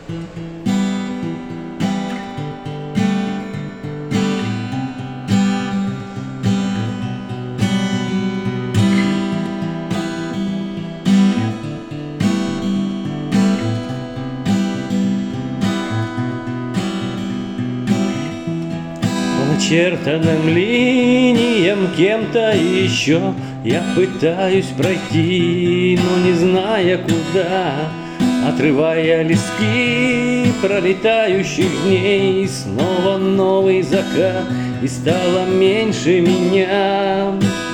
Начертанным линиям кем-то еще я пытаюсь пройти, но не зная куда, отрывая листки пролетающих дней. Снова новый закат, и стало меньше меня.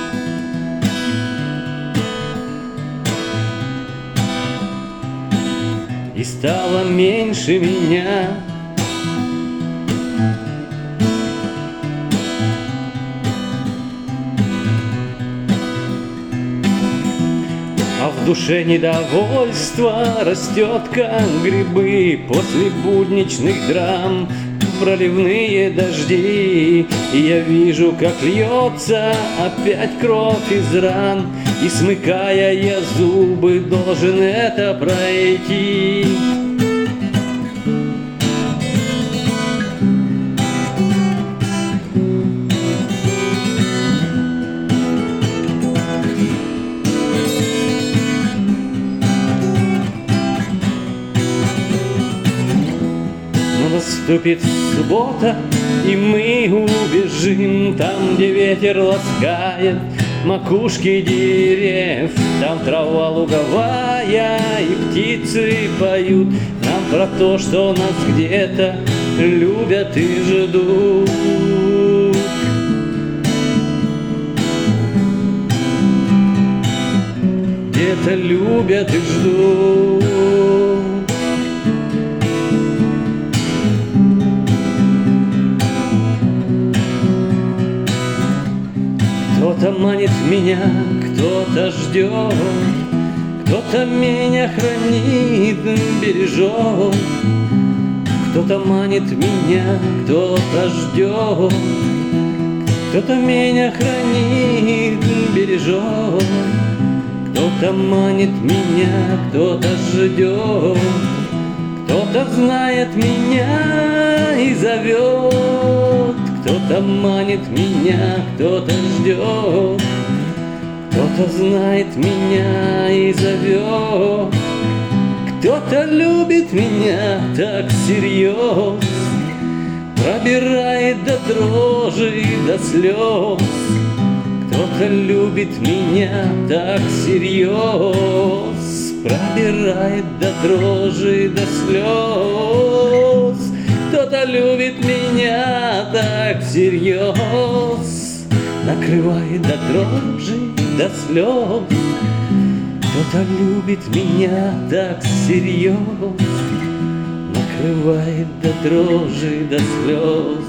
И стало меньше меня. А в душе недовольство растет, как грибы после будничных драм, проливные дожди. И я вижу, как льется опять кровь из ран, и, смыкая я зубы, должен это пройти. Наступит суббота, и мы убежим там, где ветер ласкает макушки деревьев. Там трава луговая, и птицы поют нам про то, что нас где-то любят и ждут. Где-то любят и ждут. Кто-то манит меня, кто-то ждет, кто-то меня хранит, бережет. Кто-то манит меня, кто-то ждет, кто-то меня хранит, бережет. Кто-то манит меня, кто-то ждет, кто-то знает меня и зовет. Кто-то манит меня, кто-то ждет, кто-то знает меня и зовет. Кто-то любит меня так всерьез, пробирает до дрожи и до слез. Кто-то любит меня так всерьез, пробирает до дрожи и до слез. Кто-то любит меня так всерьез, накрывает до дрожи, до слез. Кто-то любит меня так всерьез, накрывает до дрожи, до слез.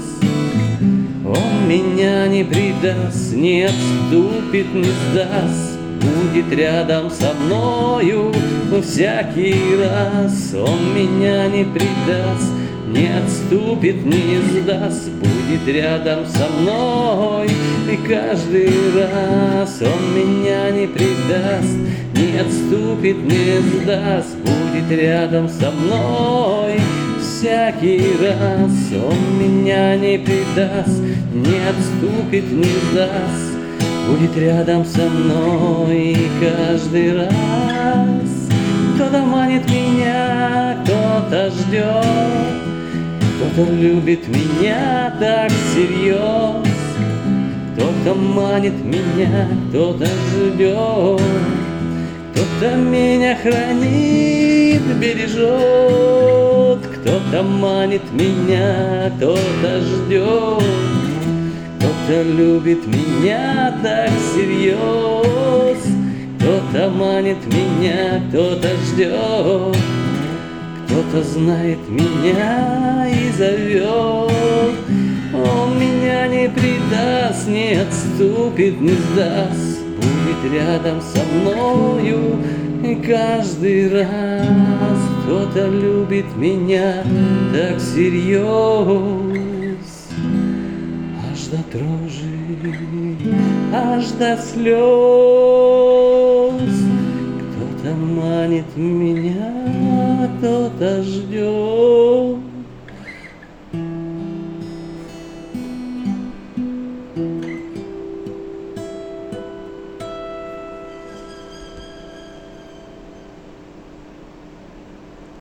Он меня не предаст, не отступит, не сдаст, будет рядом со мною всякий раз. Он меня не предаст, не отступит, не сдаст, будет рядом со мной и каждый раз. Он меня не предаст, не отступит, не сдаст, будет рядом со мной всякий раз. Он меня не предаст, не отступит, не сдаст, будет рядом со мной и каждый раз. Кто-то манит меня, кто-то ждет, кто-то любит меня так всерьез. Кто-то манит меня, кто-то ждет, кто-то меня хранит, бережет. Кто-то манит меня, кто-то ждет, кто-то любит меня так всерьез. Кто-то манит меня, кто-то ждет, кто-то знает меня и зовет. Он меня не предаст, не отступит, не сдаст, будет рядом со мною и каждый раз. Кто-то любит меня так всерьез, аж до дрожи, аж до слез. Кто-то манит меня кто-то ждет.